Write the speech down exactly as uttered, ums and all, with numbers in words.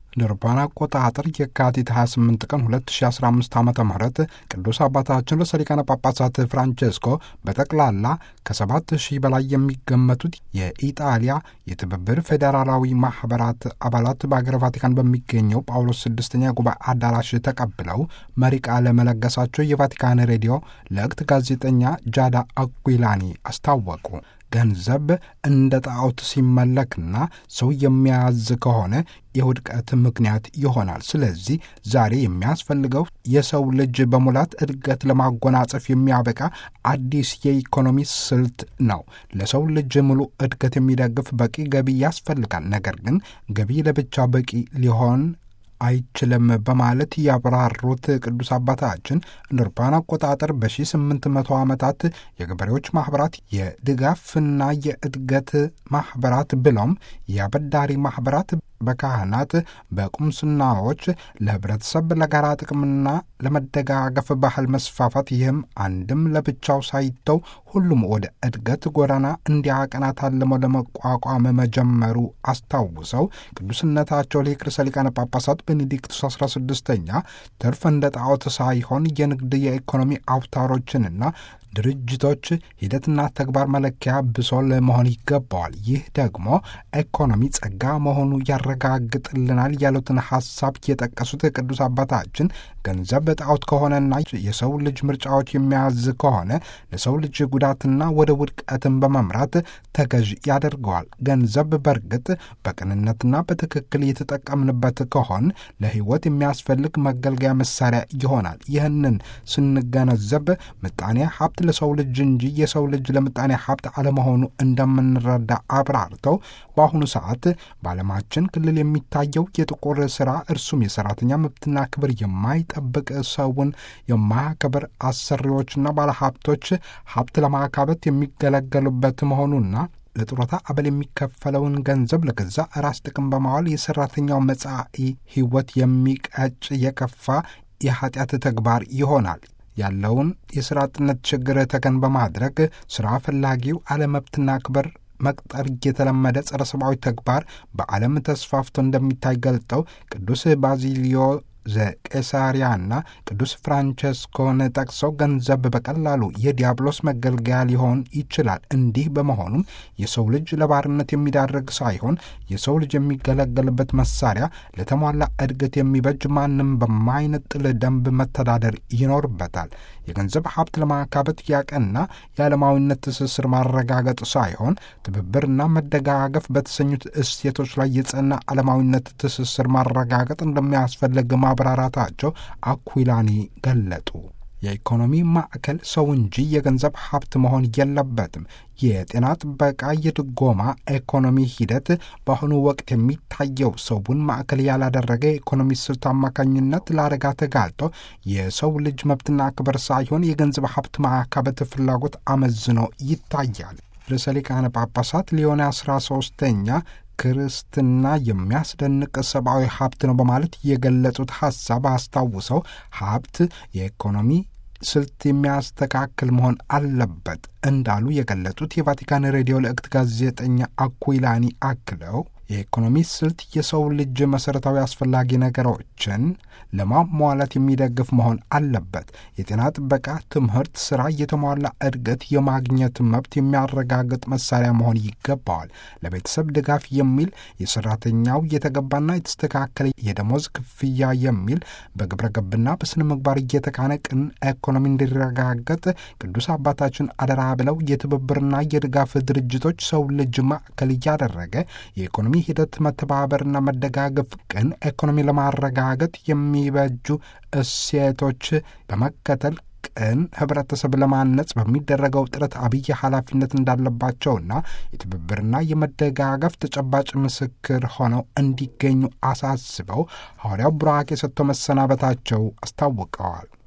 እንደ አውሮፓውያን አቆጣጠር የካቲት ሃያ ስምንት ቀን ሁለት ሺህ አስራ አምስት ዓመተ ምህረት ቅዱስ አባታችን ርዕሰ ሊቃነ ጳጳሳት ፍራንቼስኮ በጠቅላላ ከሰባት ሺህ በላይ የሚገመቱት የኢጣሊያ የትብብር ፌዴራላዊ ማኅበራት አባላት በአገረ ቫቲካን በሚገኘው ጳውሎስ ስድስተኛ ጉባኤ አዳራሽ ተቀብለው መሪ ቃለ መለገሳቸው የቫቲካን ሬዲዮ ለእክት ጋዜጠኛ ጃዳ አኩይላኒ አስታወቁ። ገንዘብ እንደ ጣዖት ሲመለክና ሰው የሚያዝ ከሆነ የውድቀት ምክንያት ይሆናል። ስለዚህ ዛሬ የሚያስፈልገው የሰው ልጅ በሙላት እድገት ለማጎናጸፍ የሚያበቃ አዲስ የኢኮኖሚ ስልት ነው። ለሰው ልጅ ሙሉ እድገት የሚደግፍ በቂ ገቢ ያስፈልጋል። ነገር ግን ገቢ ለብቻ በቂ ሊሆን አይችልም በማለት ያብራሩት ቅዱስ አባታችን እንደ አውሮፓውያን አቆጣጠር በሺህ ስምንት መቶ ዓመታት የገበሬዎች ማኅበራት፣ የድጋፍና የእድገት ማኅበራት ብሎም የአበዳሪ ማኅበራት በካህናት በቁምስናዎች ለህብረተሰብ ለጋራ ጥቅምና ለመደጋገፍ ባህል መስፋፋት፣ ይህም አንድም ለብቻው ሳይተው ሁሉም ወደ እድገት ጎዳና እንዲያቀና ታልሞ ለመቋቋም መጀመሩ አስታውሰው ቅዱስነታቸው ሊቅ ርዕሰ ሊቃነ ጳጳሳት ቤኔዲክቱስ አስራ ስድስተኛ ትርፍ እንደ ጣዖት ሳይሆን የንግድ የኢኮኖሚ አውታሮችንና ድርጅቶች ሂደትና ተግባር መለኪያ ብሶል መሆን ይገባዋል። ይህ ደግሞ ኢኮኖሚ ጸጋ መሆኑ ያረጋግጥልናል ያሉትን ሐሳብ የጠቀሱት ቅዱስ አባታችን ገንዘብ ጣዖት ከሆነና የሰው ልጅ ምርጫዎች የሚያዝ ከሆነ ለሰው ልጅ ጉዳትና ወደ ውድቀትን በመምራት ተገዥ ያደርገዋል። ገንዘብ በእርግጥ በቅንነትና በትክክል የተጠቀምንበት ከሆን ለሕይወት የሚያስፈልግ መገልገያ መሳሪያ ይሆናል። ይህንን ስንገነዘብ ምጣኔ ሀብት ለሰው ልጅ እንጂ የሰው ልጅ ለምጣኔ ሀብት አለመሆኑ እንደምንረዳ አብራርተው በአሁኑ ሰዓት በዓለማችን ክልል የሚታየው የጥቁር ሥራ እርሱም የሠራተኛ መብትና ክብር የማይጠብቅ ሰውን የማያከብር አሰሪዎችና ባለሀብቶች ሀብት ለማካበት የሚገለገሉበት መሆኑና ለጡረታ አበል የሚከፈለውን ገንዘብ ለገዛ ራስ ጥቅም በማዋል የሠራተኛው መጻኢ ሕይወት የሚቀጭ የከፋ የኀጢአት ተግባር ይሆናል። ያለውን የሥራ አጥነት ችግር ተገን በማድረግ ሥራ ፈላጊው አለመብትና ክብር መቅጠር የተለመደ ጸረ ሰብአዊ ተግባር በዓለም ተስፋፍቶ እንደሚታይ ገልጠው ቅዱስ ባዚሊዮ ዘቄሳርያና ቅዱስ ፍራንቸስኮን ጠቅሰው ገንዘብ በቀላሉ የዲያብሎስ መገልገያ ሊሆን ይችላል። እንዲህ በመሆኑም የሰው ልጅ ለባርነት የሚዳርግ ሳይሆን የሰው ልጅ የሚገለገልበት መሳሪያ፣ ለተሟላ እድገት የሚበጅ ማንም በማይነጥል ደንብ መተዳደር ይኖርበታል። የገንዘብ ሀብት ለማካበት ያቀና የዓለማዊነት ትስስር ማረጋገጥ ሳይሆን ትብብርና መደጋገፍ በተሰኙት እሴቶች ላይ የጸና ዓለማዊነት ትስስር ማረጋገጥ እንደሚያስፈልግ ማብራራታቸው አኩይላኒ ገለጡ። የኢኮኖሚ ማዕከል ሰው እንጂ የገንዘብ ሀብት መሆን የለበትም። የጤና ጥበቃ፣ የድጎማ ኢኮኖሚ ሂደት በአሁኑ ወቅት የሚታየው ሰውን ማዕከል ያላደረገ የኢኮኖሚ ስልት አማካኝነት ለአደጋ ተጋልጦ የሰው ልጅ መብትና ክብር ሳይሆን የገንዘብ ሀብት ማካበት ፍላጎት አመዝኖ ይታያል። ርዕሰ ሊቃነ ጳጳሳት ሊዮን አስራ ሦስተኛ ክርስትና የሚያስደንቅ ሰብአዊ ሀብት ነው በማለት የገለጹት ሐሳብ አስታውሰው ሀብት የኢኮኖሚ ስልት የሚያስተካክል መሆን አለበት እንዳሉ የገለጹት የቫቲካን ሬዲዮ ለእክት ጋዜጠኛ አኩይላኒ አክለው የኢኮኖሚ ስልት የሰው ልጅ መሠረታዊ አስፈላጊ ነገሮችን ለማሟላት የሚደግፍ መሆን አለበት። የጤና ጥበቃ፣ ትምህርት፣ ሥራ፣ የተሟላ እድገት የማግኘት መብት የሚያረጋግጥ መሳሪያ መሆን ይገባዋል። ለቤተሰብ ድጋፍ የሚል የሠራተኛው የተገባና የተስተካከለ የደሞዝ ክፍያ የሚል በግብረ ገብና በስነ ምግባር እየተካነ ቅን ኢኮኖሚ እንዲረጋገጥ ቅዱስ አባታችን አደራ ብለው የትብብርና የድጋፍ ድርጅቶች ሰው ልጅ ማዕከል እያደረገ የኢኮኖሚ ሂደት መተባበርና መደጋገፍ ቅን ኢኮኖሚ ለማረጋገጥ የሚበጁ እሴቶች በመከተል ቅን ህብረተሰብ ለማነጽ በሚደረገው ጥረት አብይ ኃላፊነት እንዳለባቸውና የትብብርና የመደጋገፍ ተጨባጭ ምስክር ሆነው እንዲገኙ አሳስበው ሐዋርያው ቡራኬ ሰጥቶ መሰናበታቸው አስታውቀዋል።